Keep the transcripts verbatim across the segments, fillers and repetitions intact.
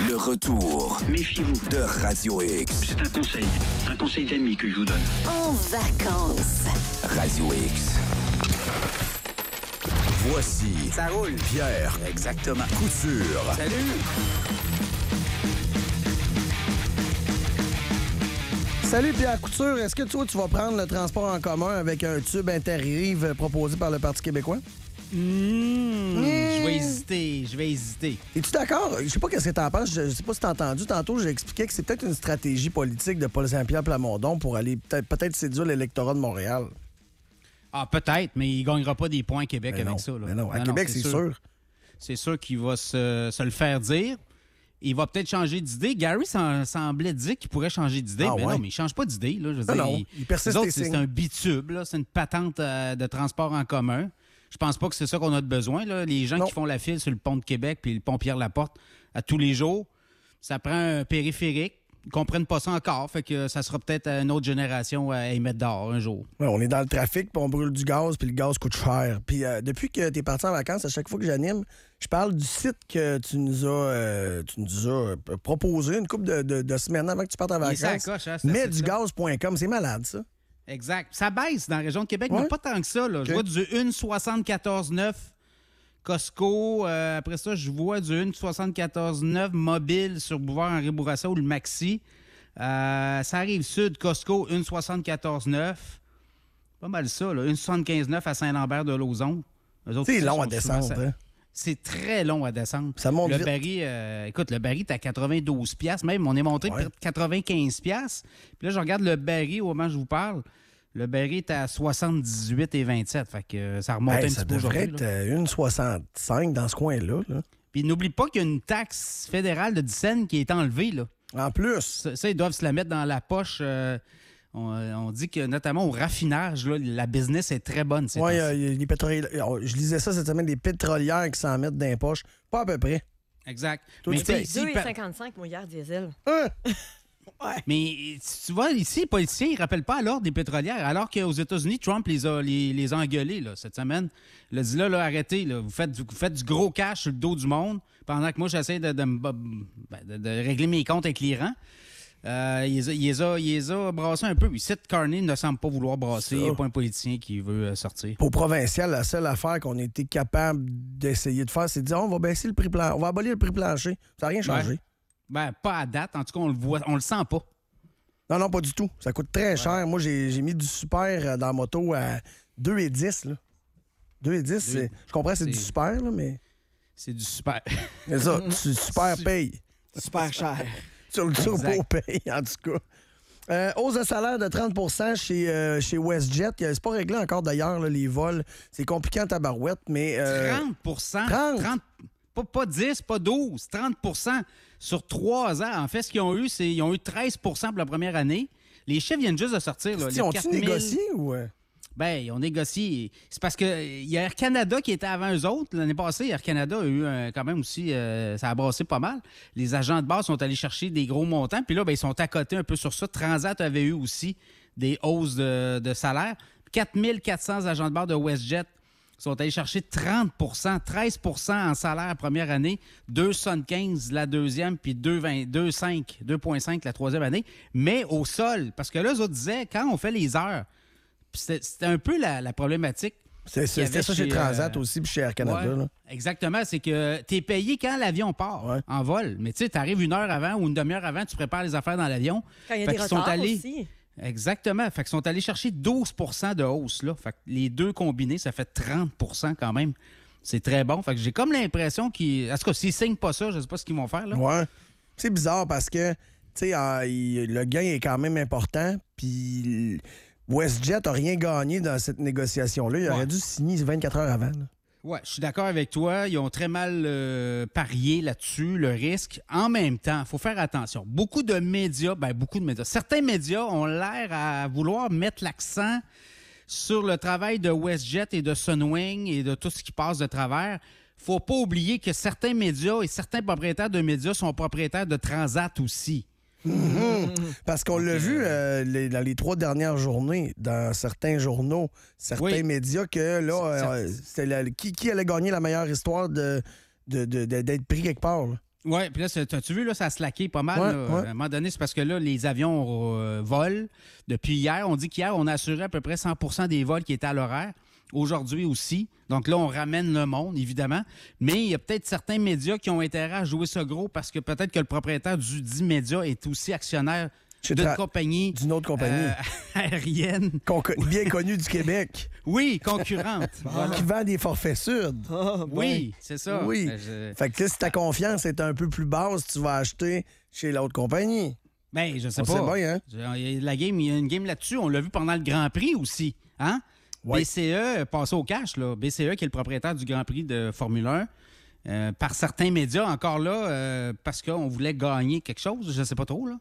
Le retour Méfiez-vous. de Radio X. C'est un conseil, un conseil d'ami que je vous donne. En vacances. Radio X. Voici Ça roule. Pierre Exactement. Couture. Salut. Salut Pierre Couture, est-ce que toi tu vas prendre le transport en commun avec un tube interrive proposé par le Parti québécois? Mmh, Je vais hésiter, je vais hésiter. Es-tu d'accord? Je sais pas qu'est-ce que t'en penses, je sais pas si t'as entendu. Tantôt, j'ai expliqué que c'est peut-être une stratégie politique de Paul Saint-Pierre Plamondon pour aller peut-être peut-être séduire l'électorat de Montréal. Ah, peut-être, mais il ne gagnera pas des points à Québec Mais avec non, ça. Là. mais non, à Québec, c'est sûr. C'est sûr qu'il va se, se le faire dire. Il va peut-être changer d'idée. Gary sem- semblait dire qu'il pourrait changer d'idée, Ah mais ouais? non, mais il ne change pas d'idée. Là. Je veux Non, dire, non, il, il persiste les autres, et c'est signe. c'est un bitube, là. C'est une patente euh, de transport en commun. Je pense pas que c'est ça qu'on a de besoin. Là. Les gens Non. qui font la file sur le pont de Québec puis le pont Pierre-Laporte à tous les jours, ça prend un périphérique. Ils comprennent pas ça encore, fait que ça sera peut-être à une autre génération à y mettre dehors un jour. Ouais, on est dans le trafic, puis on brûle du gaz, puis le gaz coûte cher. Puis euh, depuis que t'es parti en vacances, à chaque fois que j'anime, je parle du site que tu nous as, euh, tu nous as euh, proposé une couple de, de, de semaines avant que tu partes en Il est sur la vacances. coche, hein, ce mais site-là. du gaz point com, c'est malade, ça. Exact. Ça baisse dans la région de Québec, Ouais. mais pas tant que ça. Là. Je OK. vois du un soixante-quatorze neuf Costco. Euh, après ça, je vois du un soixante-quatorze neuf mobile sur Boulevard-Henri Bourassa ou le Maxi. Euh, ça arrive sud, Costco, un soixante-quatorze neuf. Pas mal ça, là. un soixante-quinze neuf à Saint-Lambert-de-Lauzon. Eux autres C'est aussi long sont à souvent- descendre, ça- hein? C'est très long à descendre. Ça monte le vite. baril, euh, écoute, le baril est à quatre-vingt-douze piastres. Même, on est monté Ouais. de quatre-vingt-quinze piastres. Puis là, je regarde le baril au moment où je vous parle. Le baril est à soixante-dix-huit et vingt-sept. Fait que euh, ça remonte Hey, un ça petit peu devrait aujourd'hui. être là. euh, un soixante-cinq dans ce coin-là. Là. Puis n'oublie pas qu'il y a une taxe fédérale de dix cents qui est enlevée. Là. En plus, Ça, ça, ils doivent se la mettre dans la poche. euh, on, on dit que notamment au raffinage, là, la business est très bonne. ces ouais, temps-ci. euh, y a les pétroliers. Je lisais ça cette semaine, des pétrolières qui s'en mettent dans les poches. Pas à peu près. Exact. Toi, Mais tu tu sais, payes. ici, deux pa- virgule cinquante-cinq, moi, hier, diesel. Hein? Mais tu vois, ici, les policiers, ils ne rappellent pas à l'ordre des pétrolières, alors qu'aux États-Unis, Trump les a, les, les a engueulés là, cette semaine. Il a dit là, là arrêtez, là, vous, faites, vous faites du gros cash sur le dos du monde, pendant que moi, j'essaie de, de, me- ben, de- de régler mes comptes avec l'Iran. Euh, il, les a, il, les a, il les a brassés un peu. Ici, Carney ne semble pas vouloir brasser. Il n'y a pas un politicien qui veut euh, sortir. Pour provincial, la seule affaire qu'on a été capable d'essayer de faire, c'est de dire on va baisser le prix plan- on va abolir le prix plancher. Ça n'a rien changé. Ouais. Ben, pas à date. En tout cas, on le voit, on le sent pas. Non, non, pas du tout. Ça coûte très cher. Moi, j'ai j'ai mis du super euh, dans la moto à deux virgule dix. Là. deux virgule dix, c'est- je comprends que c'est c'est- du super, là, mais C'est du super. c'est ça, tu super paye. Super cher. Sur le turbo Exact. paye, en tout cas. Euh, hausse de salaire de trente pour cent chez, euh, chez WestJet. Euh, C'est pas réglé encore d'ailleurs, là, les vols. C'est compliqué en tabarouette, mais. euh, trente pour cent. trente. trente pas, pas dix, pas douze, trente pour cent sur trois ans. En fait, ce qu'ils ont eu, c'est ils ont eu treize pour cent pour la première année. Les chiffres viennent juste de sortir. Là, Ils les ont-tu quatre mille négocié ou. euh? Ben, ils ont négocié. C'est parce que il y a Air Canada qui était avant eux autres. L'année passée, Air Canada a eu euh, quand même aussi... euh, ça a brassé pas mal. Les agents de base sont allés chercher des gros montants. Puis là, ben, ils sont à côté un peu sur ça. Transat avait eu aussi des hausses de, de salaire. quatre mille quatre cents agents de bord de WestJet sont allés chercher trente pour cent, treize pour cent en salaire la première année, deux virgule soixante-quinze la deuxième, puis deux virgule cinq la troisième année. Mais au sol, parce que là, eux autres disaient, quand on fait les heures, puis c'était c'était un peu la, la problématique. C'est- qu'il y c'est- C'était avait ça chez chez, Transat euh, aussi, puis chez Air Canada. Ouais, là. exactement. C'est que tu es payé quand l'avion part Ouais. en vol. Mais tu sais, tu arrives une heure avant ou une demi-heure avant, tu prépares les affaires dans l'avion. Quand il y a Fait des qu'ils sont retards allés- aussi. Exactement. Fait qu'ils sont allés chercher douze pour cent de hausse. Là. Fait que les deux combinés, ça fait trente pour cent quand même. C'est très bon. Fait que j'ai comme l'impression qu'ils... En tout cas, s'ils signent pas ça, je sais pas ce qu'ils vont faire. Là. Ouais. C'est bizarre parce que, tu sais, euh, il- le gain est quand même important, puis WestJet n'a rien gagné dans cette négociation-là. Il aurait Ouais. dû signer vingt-quatre heures avant. là. Ouais, je suis d'accord avec toi. Ils ont très mal euh, parié là-dessus, le risque. En même temps, il faut faire attention. Beaucoup de médias, ben beaucoup de médias, certains médias ont l'air à vouloir mettre l'accent sur le travail de WestJet et de Sunwing et de tout ce qui passe de travers. Faut pas oublier que certains médias et certains propriétaires de médias sont propriétaires de Transat aussi. Parce qu'on l'a Donc, vu euh, euh, les- dans les trois dernières journées, dans certains journaux, certains Oui. médias, que là, C'est- euh, c'était la- qui, qui allait gagner la meilleure histoire de, de- de- de- d'être pris quelque part. là. Oui, puis là, c'est- t'as-tu vu, là, ça a slacké pas mal. Ouais, là. ouais. À un moment donné, c'est parce que là, les avions euh, volent. Depuis hier, on dit qu'hier, on a assuré à peu près cent pour cent des vols qui étaient à l'horaire. Aujourd'hui aussi. Donc là, on ramène le monde, évidemment. Mais il y a peut-être certains médias qui ont intérêt à jouer ça gros parce que peut-être que le propriétaire du dit média est aussi actionnaire Chez d'une Tra- compagnie D'une autre compagnie. euh, aérienne. Qu'on co- bien connue du Québec. Oui, concurrente. Voilà. Qui vend des forfaits sud. Oui, c'est ça. Oui. Ben, je- Fait que là, si ta confiance est un peu plus basse, tu vas acheter chez l'autre compagnie. Ben, je sais On pas. sait bien, hein? Je- il y a La game, il y a une game là-dessus. On l'a vu pendant le Grand Prix aussi. Hein? Ouais. B C E, passé au cash, là. B C E, qui est le propriétaire du Grand Prix de Formule un, euh, par certains médias, encore là, euh, parce qu'on voulait gagner quelque chose, je sais pas trop, là.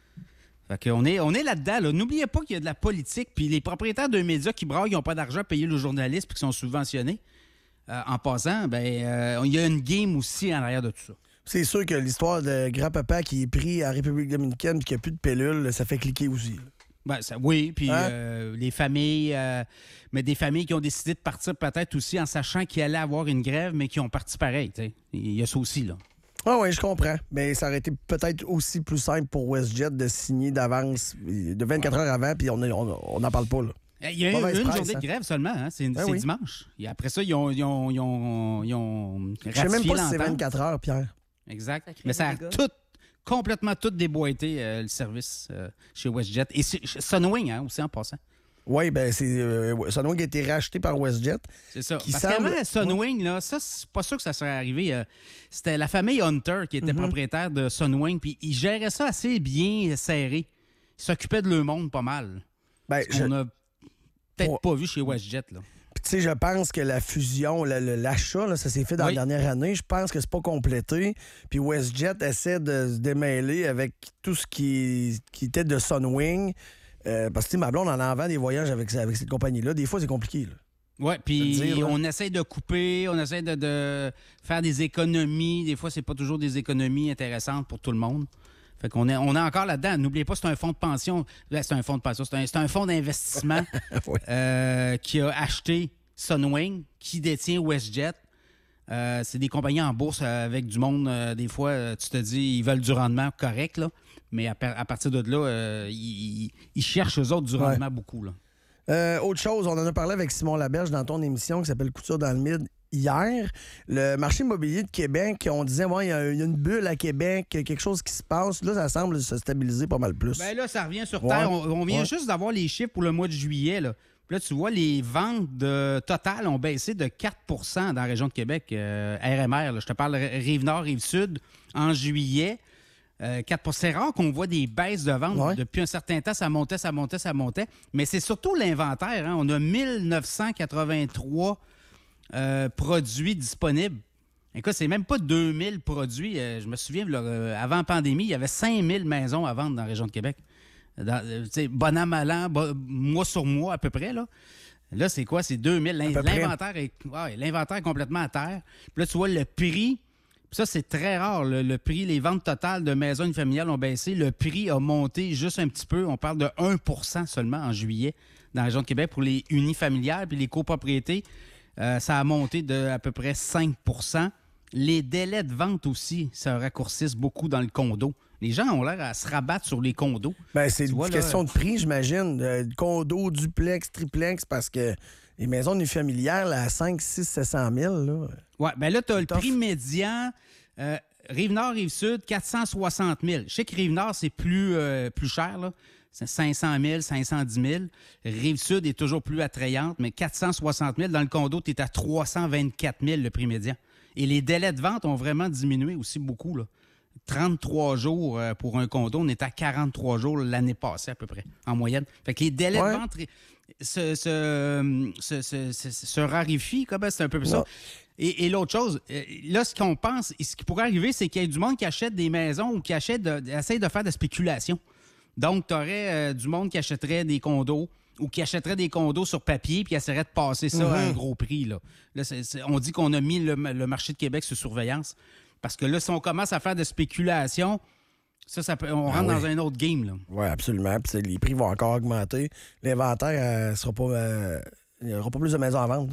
Fait qu'on est, on est là-dedans, là. N'oubliez pas qu'il y a de la politique, puis les propriétaires de médias qui braillent, ils n'ont pas d'argent à payer le journaliste, puis qui sont subventionnés. Euh, en passant, ben, euh, il y a une game aussi en arrière de tout ça. C'est sûr que l'histoire de grand-papa qui est pris en République dominicaine et qui n'a plus de pilule, ça fait cliquer aussi. là. Ben, ça, oui, puis Hein? euh, les familles, euh, mais des familles qui ont décidé de partir peut-être aussi en sachant qu'il allait avoir une grève, mais qui ont parti pareil. T'sais. Il y a ça aussi, là. Ah oui, je comprends. Mais ça aurait été peut-être aussi plus simple pour WestJet de signer d'avance de vingt-quatre heures avant, puis on n'en on, on en parle pas. Là. Il y a eu Mauvaise une presse, journée hein? de grève seulement, hein? c'est, Ben c'est oui. dimanche. Et après ça, ils ont, ils ont, ils ont, ils ont Je sais même ratifié pas si c'est l'entente. vingt-quatre heures, Pierre. Exact. Ça crée Mais ça a des dégâts. tout, complètement tout déboîté, euh, le service euh, chez WestJet. Et c'est- Sunwing, hein, aussi, en passant. Oui, ben c'est euh, Sunwing a été racheté par WestJet. C'est ça. Qui Parce semble- qu'avant, Sunwing, là, ça, c'est pas sûr que ça serait arrivé. euh, c'était la famille Hunter qui Mhm. était propriétaire de Sunwing, puis ils géraient ça assez bien serré. Ils s'occupaient de leur monde pas mal. Ben, Ce je- qu'on a peut-être Ouais. pas vu chez WestJet, là. Puis, tu sais, je pense que la fusion, le- le- l'achat, là, ça s'est fait dans Oui. la dernière année. Je pense que c'est pas complété. Puis WestJet essaie de se démêler avec tout ce qui, qui était de Sunwing. Euh, parce que, tu sais, ma blonde en en vend des voyages avec, avec cette compagnie-là. Des fois, c'est compliqué. Là. Oui, Je puis veux dire, là. on essaie de couper, on essaie de, de faire des économies. Des fois, c'est pas toujours des économies intéressantes pour tout le monde. Fait qu'on est, on est encore là-dedans. N'oubliez pas, c'est un fonds de pension. Ben, c'est un fonds de pension. C'est un, c'est un fonds d'investissement Oui. euh, qui a acheté Sunwing, qui détient WestJet. Euh, c'est des compagnies en bourse euh, avec du monde. euh, des fois, euh, tu te dis, ils veulent du rendement correct, là. Mais à, par- à partir de là, euh, ils, ils cherchent eux autres du Ouais. rendement beaucoup, là. Euh, autre chose, on en a parlé avec Simon Laberge dans ton émission qui s'appelle Couture dans le Mid hier. Le marché immobilier de Québec, on disait, ouais, il y, a il y a une bulle à Québec, quelque chose qui se passe. Là, ça semble se stabiliser pas mal plus. Ben là, ça revient sur Ouais. terre. On, on vient Ouais. juste d'avoir les chiffres pour le mois de juillet, là. Puis là, tu vois, les ventes de Total ont baissé de quatre pour cent dans la région de Québec, euh, R M R. là. Je te parle Rive-Nord, Rive-Sud, en juillet. Euh, quatre pour cent. C'est rare qu'on voit des baisses de ventes. Ouais. Depuis un certain temps, ça montait, ça montait, ça montait. Mais c'est surtout l'inventaire. Hein. On a mille neuf cent quatre-vingt-trois euh, produits disponibles. Écoute, c'est même pas deux mille produits. Euh, je me souviens, là, euh, avant la pandémie, il y avait cinq mille maisons à vendre dans la région de Québec. Dans, euh, tu sais, bon an, mal an, bo- mois sur mois à peu près. Là, là c'est quoi? C'est deux mille. L'in- peu près. L'inventaire est, ouais, l'inventaire est complètement à terre. Puis là, tu vois le prix. Puis ça, c'est très rare. Le, le prix, les ventes totales de maisons unifamiliales ont baissé. Le prix a monté juste un petit peu. On parle de un pour cent seulement en juillet dans la région de Québec pour les unifamiliales. Puis les copropriétés, euh, ça a monté de à peu près cinq pour cent. Les délais de vente aussi se raccourcissent beaucoup dans le condo. Les gens ont l'air à se rabattre sur les condos. Ben, c'est Tu une vois, là, question de prix, j'imagine. Euh, condo, duplex, triplex, parce que les maisons unifamiliales à cinq, six, sept cent mille, là. Ouais, ben là, tu as le Tough. prix médian. Euh, Rive-Nord, Rive-Sud, quatre cent soixante mille. Je sais que Rive-Nord, c'est plus, euh, plus cher, là. C'est cinq cent mille, cinq cent dix mille. Rive-Sud est toujours plus attrayante, mais quatre cent soixante mille. Dans le condo, tu es à trois cent vingt-quatre mille, le prix médian. Et les délais de vente ont vraiment diminué aussi beaucoup, là. trente-trois jours euh, pour un condo. On est à quarante-trois jours l'année passée, à peu près, en moyenne. Fait que les délais Ouais. de vente se, se, se, se, se- se raréfient, comme c'est un peu ça. Ouais. Et, et l'autre chose, euh, là, ce qu'on pense, et ce qui pourrait arriver, c'est qu'il y a du monde qui achète des maisons ou qui achète de, essaie de faire de spéculation. Donc, tu aurais du monde qui achèterait des condos ou qui achèterait des condos sur papier puis qui essaierait de passer ça à un gros prix. Là. Là, c'est- c'est- on dit qu'on a mis le, le marché de Québec sous surveillance parce que là, si on commence à faire de spéculation, ça, ça peut, on rentre oui. dans un autre game. Là. Oui, absolument. Puis c'est- les prix vont encore augmenter. L'inventaire, euh, sera pas. euh, il n'y aura pas plus de maisons à vendre. là.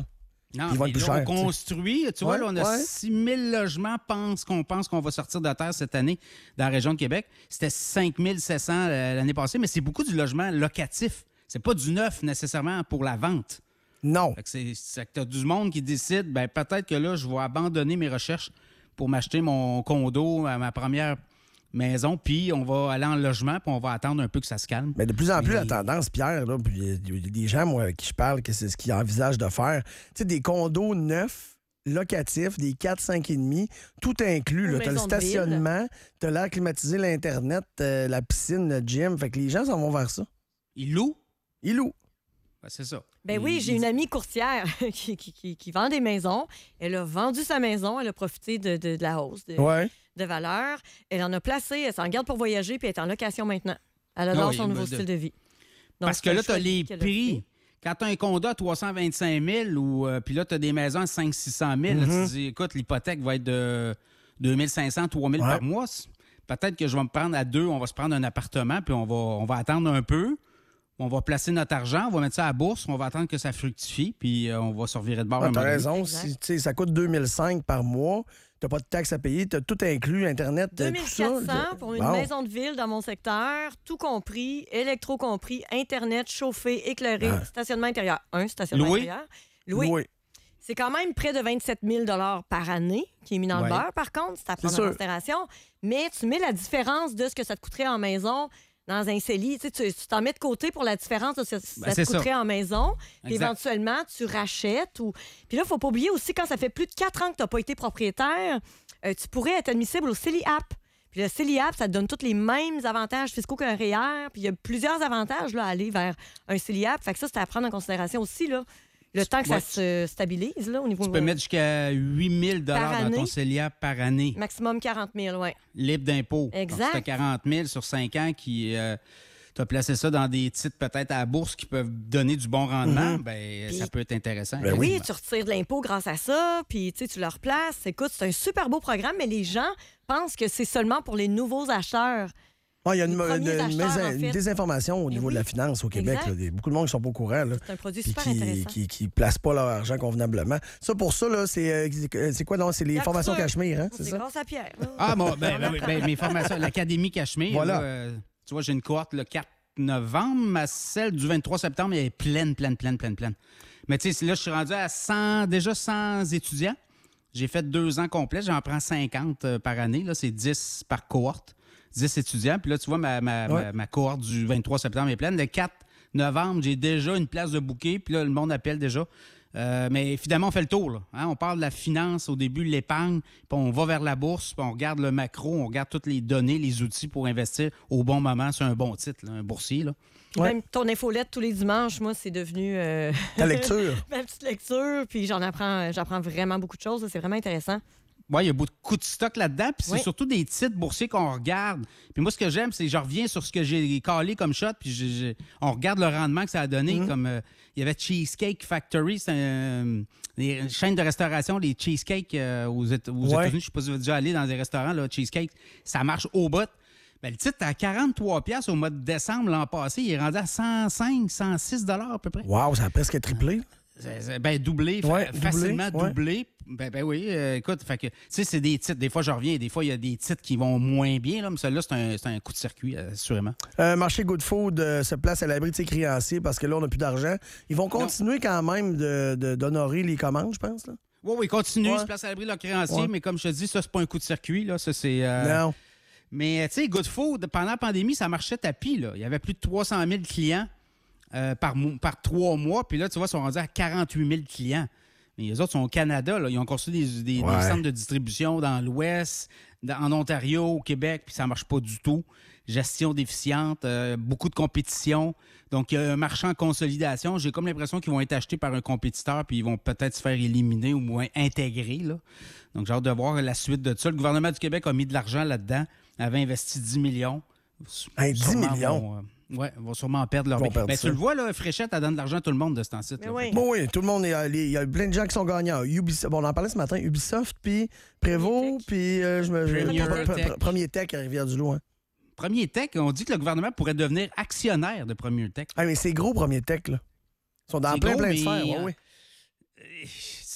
Non, Ils vont mais être plus là, chers, on construit. Tu vois, Ouais, là, on a ouais. six mille logements pense, qu'on pense qu'on va sortir de terre cette année dans la région de Québec. C'était cinq mille sept cents euh, l'année passée, mais c'est beaucoup du logement locatif. C'est pas du neuf nécessairement pour la vente. Non. Fait que c'est, c'est que t'as du monde qui décide, ben peut-être que là, je vais abandonner mes recherches pour m'acheter mon condo, ma, ma première maison, puis on va aller en logement, puis on va attendre un peu que ça se calme. Mais de plus en plus, Mais- la tendance, Pierre, là, puis il y a des gens, moi, avec qui je parle, que c'est ce qu'ils envisagent de faire. Tu sais, des condos neufs, locatifs, des quatre, cinq et demi, tout inclus. Ou Tu as le maison de ville. stationnement, tu as l'air climatisé, l'Internet, euh, la piscine, le gym. Fait que les gens s'en vont vers ça. Ils louent? Ils louent. Ben, c'est ça. Ben oui, Ils- j'ai une amie courtière qui, qui- qui- qui vend des maisons. Elle a vendu sa maison, elle a profité de, de- de la hausse de, Ouais. de valeur. Elle en a placé, elle s'en garde pour voyager, puis elle est en location maintenant. Elle adore Ah oui, son nouveau ben, style de- de vie. Donc, Parce c'est que un là, tu as choix les qu'elle a prix. fait. Quand tu as un condo à trois cent vingt-cinq mille, ou, euh, puis là, tu as des maisons à cinq cents six cent mille, là, tu te dis, écoute, l'hypothèque va être de deux mille cinq cents trois mille Ouais. par mois. Peut-être que je vais me prendre à deux, on va se prendre un appartement, puis on va, on va attendre un peu. On va placer notre argent, on va mettre ça à la bourse, on va attendre que ça fructifie, puis euh, on va se revirer de bord. Ah, un t'as moment donné. raison. Exact. Si, tu sais, ça coûte deux mille cinq par mois. T'as pas de taxes à payer. T'as tout inclus, Internet, euh, tout ça. deux mille quatre cents pour une Bon. maison de ville dans mon secteur, tout compris, électro compris, Internet, chauffé, éclairé, Ah. stationnement intérieur. Un stationnement Loué? intérieur. Loué. Loué. C'est quand même près de vingt-sept mille par année qui est mis dans Ouais. le beurre, par contre, c'est à prendre C'est en sûr. considération. Mais tu mets la différence de ce que ça te coûterait en maison dans un C E L I. Tu sais, tu tu t'en mets de côté pour la différence de ce que ça Ben, c'est te coûterait en maison. Puis Exact. éventuellement, tu rachètes. Ou... Puis là, il ne faut pas oublier aussi, quand ça fait plus de quatre ans que tu n'as pas été propriétaire, euh, tu pourrais être admissible au C E L I App. Puis le C E L I App, ça te donne tous les mêmes avantages fiscaux qu'un R E E R. Puis il y a plusieurs avantages là, à aller vers un C E L I App. Fait que ça, c'est à prendre en considération aussi, là. Le temps que Ouais. ça se stabilise, là, au niveau... Tu peux mettre jusqu'à huit mille Par dans année? ton C E L I A par année, Maximum quarante mille, oui. libre d'impôt. Exact. Tu as quarante mille sur cinq ans qui... tu as placé ça dans des titres peut-être à la bourse qui peuvent donner du bon rendement, ben, ça peut être intéressant. Ben Oui, effectivement. tu retires de l'impôt grâce à ça, puis tu sais, tu le replaces. Écoute, c'est un super beau programme, mais les gens pensent que c'est seulement pour les nouveaux acheteurs. Ah, il y a une, Les premiers de- une acheteurs, mésa- en une fait. désinformation au Eh niveau oui, de la finance au Québec. exact. là. Des- beaucoup de monde qui sont pas au courant. Là. C'est un produit Puis super qui, intéressant. qui, qui placent pas leur argent convenablement. Ça, pour ça, là, c'est, euh, c'est- c'est quoi donc? C'est les La formations couture. Cachemire, hein? C'est C'est ça? grâce à Pierre. là. Ah, bon, ben, ben, oui, ben, mes formations, l'Académie Cachemire, Voilà. là, euh, tu vois, j'ai une cohorte le quatre novembre, ma celle du vingt-trois septembre, elle est pleine, pleine, pleine, pleine, pleine. Mais tu sais, là, je suis rendu à cent, déjà cent étudiants. J'ai fait deux ans complets, j'en prends cinquante euh, par année, là, c'est dix par cohorte, dix étudiants. Puis là, tu vois, ma, ma, Ouais. ma, ma cohorte du vingt-trois septembre est pleine. Le quatre novembre, j'ai déjà une place de bouquet, puis là, le monde appelle déjà. Euh, mais finalement, on fait le tour. Là, hein. On parle de la finance au début, l'épargne, puis on va vers la bourse, puis on regarde le macro, on regarde toutes les données, les outils pour investir au bon moment sur un bon titre, là, un boursier. Là. Puis Ouais. même ton infolette tous les dimanches, moi, c'est devenu euh, Ta lecture. ma petite lecture, puis j'en apprends, j'apprends vraiment beaucoup de choses. C'est vraiment intéressant. Oui, il y a beaucoup de stock là-dedans, puis c'est Oui. surtout des titres boursiers qu'on regarde. Puis moi, ce que j'aime, c'est que je reviens sur ce que j'ai calé comme shot, puis j'ai- j'ai- on regarde le rendement que ça a donné. Comme euh, il y avait Cheesecake Factory, c'est un- une chaîne de restauration, les cheesecakes euh, aux, Éta- aux Ouais. États-Unis. Je sais pas si vous avez déjà allé dans des restaurants, là, cheesecake, ça marche au bout. Ben, le titre à quarante-trois piastres au mois de décembre l'an passé, il est rendu à cent cinq, cent six dollars à peu près. Wow, ça a presque triplé. C'est- c'est- Ben, doublé, fa- Ouais, doublé, facilement ouais. doublé. Ben, ben oui, euh, écoute, fait que, tu sais, c'est des titres. Des fois, je reviens, des fois, il y a des titres qui vont moins bien, là, mais celui-là, c'est un, c'est un coup de circuit, euh, assurément. Euh, marché Good Food euh, se place à l'abri de ses créanciers parce que là, on n'a plus d'argent. Ils vont continuer quand même de- de- d'honorer les commandes, je pense. Là. Oui, oui, continue, Ouais. se place à l'abri de leur créancier, Ouais. mais comme je te dis, ça, c'est pas un coup de circuit, là, ça, c'est... euh, Non. Mais, tu sais, Good Food, pendant la pandémie, ça marchait tapis, là. Il y avait plus de trois cent mille clients euh, par, mo- par trois mois, puis là, tu vois, ils sont rendus à quarante-huit mille clients. Mais les autres sont au Canada, là. Ils ont construit des, des- des Ouais. centres de distribution dans l'Ouest, dans- en Ontario, au Québec, puis ça marche pas du tout. Gestion déficiente, euh, beaucoup de compétition. Donc, il y a un marché en consolidation. J'ai comme l'impression qu'ils vont être achetés par un compétiteur, puis ils vont peut-être se faire éliminer ou moins intégrer, là. Donc, j'ai hâte de voir la suite de ça. Le gouvernement du Québec a mis de l'argent là-dedans, avait investi dix millions. Hey, dix Sûrement millions? vont, euh, ouais, vont sûrement perdre leur Ils vont vie. perdre Ben, ça. tu le vois, là, Fréchette, elle donne de l'argent à tout le monde de ce temps-ci. Mais là. oui. Bon, oui, tout le monde, est allé- il y a plein de gens qui sont gagnants. Ubisoft, bon, on en parlait ce matin, Ubisoft, puis Prévost, Premier Tech. puis euh, je me Premier Pre- Pre- Tech. Pre- Premier Tech à Rivière-du-Loup. Hein. Premier Tech, on dit que le gouvernement pourrait devenir actionnaire de Premier Tech. Ah, mais c'est gros, Premier Tech, là. Ils sont dans C'est plein, gros, plein de mais, sphères. Ouais, euh, oui.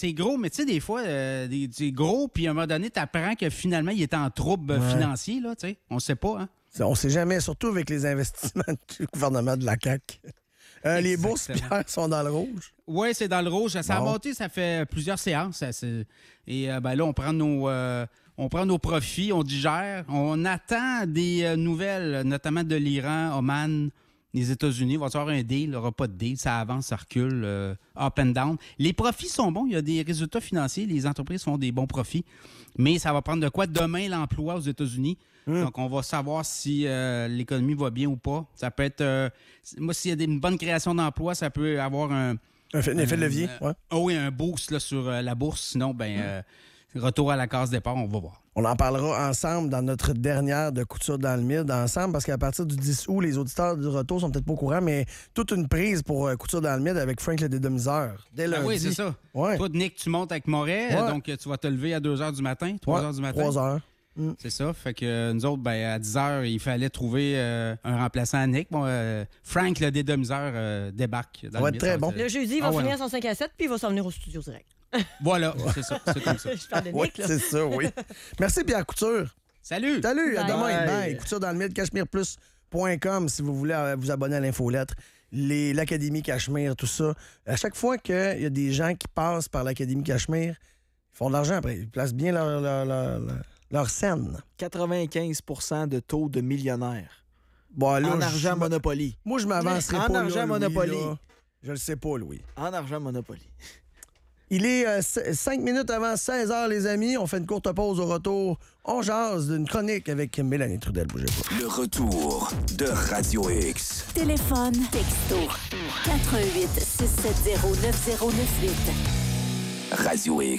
c'est gros, mais tu sais, des fois, euh, des- c'est gros, puis à un moment donné, tu apprends que finalement, il est en trouble Ouais. financier, là, tu sais. On sait pas, hein? On sait jamais, surtout avec les investissements du gouvernement de la C A Q. Euh, les bourses, Exactement. Pierre, sont dans le rouge. Oui, c'est dans le rouge. Ça a Bon. monté, ça fait plusieurs séances. ça, c'est- Et euh, ben là, on prend nos, euh, on prend nos profits, on digère. On attend des euh, nouvelles, notamment de l'Iran, Oman, les États-Unis. Il va y avoir un deal, il n'y aura pas de deal. Ça avance, ça recule, euh, up and down. Les profits sont bons. Il y a des résultats financiers. Les entreprises font des bons profits. Mais ça va prendre de quoi demain l'emploi aux États-Unis. Donc, on va savoir si euh, l'économie va bien ou pas. Ça peut être... euh, moi, s'il y a des- une bonne création d'emplois, ça peut avoir un... Un fait- un effet de levier, Euh, ouais. Ah oui, un boost là, sur euh, la bourse. Sinon, ben, euh, retour à la case départ, on va voir. On en parlera ensemble dans notre dernière de Couture dans le Mid, ensemble, parce qu'à partir du dix août, les auditeurs du retour sont peut-être pas au courant, mais toute une prise pour euh, Couture dans le Mid avec Frank le dédomiseur. Dès Ah lundi. oui, c'est ça. Ouais. Toi, Nick, tu montes avec Moret, Ouais. donc euh, tu vas te lever à deux heures du matin, trois Ouais, heures du matin. trois heures. C'est ça. Fait que euh, nous autres, ben, à dix heures, il fallait trouver euh, un remplaçant à Nick. Bon, euh, Frank, le dédomiseur, euh, débarque. Dans va le être mid. très bon. va Le jeudi, il va Ah ouais, finir non. son cinq à sept, puis il va s'en venir au studio direct. Voilà, c'est ça. C'est comme ça. Je parle de Oui, Nick, là. c'est ça, oui. Merci, Pierre Couture. Salut! Salut, à Bye. demain. Bye. Bye. Couture dans le Mid, cachemire plus point com si vous voulez euh, vous abonner à l'infolettre. Les- L'Académie Cachemire, tout ça. À chaque fois qu'il y a des gens qui passent par l'Académie Cachemire, ils font de l'argent après. Ils placent bien leur, leur, leur, leur- leur scène. quatre-vingt-quinze pour cent de taux de millionnaires. Bon, là, En je- argent Monopoly. Moi, je m'avancerai En pas. argent là, Louis, Monopoly. là. Je le sais pas, Louis. En argent Monopoly. Il est cinq minutes avant seize heures, les amis. On fait une courte pause au retour. On jase d'une chronique avec Mélanie Trudel. Bougez pas. Le retour de Radio X. Téléphone, texto, quatre un huit, six sept zéro, neuf zéro neuf huit. Radio X.